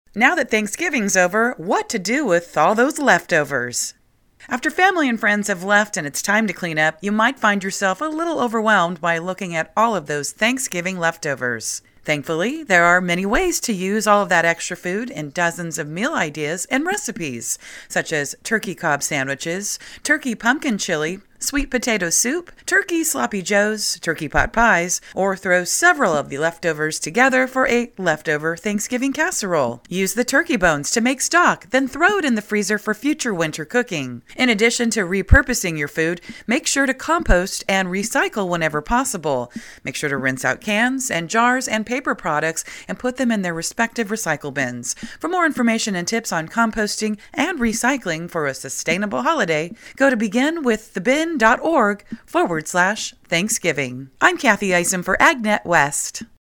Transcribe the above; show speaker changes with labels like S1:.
S1: Now that Thanksgiving's over, what to do with all those leftovers? After family and friends have left and it's time to clean up, you might find yourself a little overwhelmed by looking at all of those Thanksgiving leftovers. Thankfully, there are many ways to use all of that extra food in dozens of meal ideas and recipes, such as turkey Cobb sandwiches, turkey pumpkin chili, sweet potato soup, turkey sloppy joes, turkey pot pies, or throw several of the leftovers together for a leftover Thanksgiving casserole. Use the turkey bones to make stock, then throw it in the freezer for future winter cooking. In addition to repurposing your food, make sure to compost and recycle whenever possible. Make sure to rinse out cans and jars and paper products and put them in their respective recycle bins. For more information and tips on composting and recycling for a sustainable holiday, go to beginwiththebin.org/Thanksgiving. I'm Kathy Isom for AgNet West.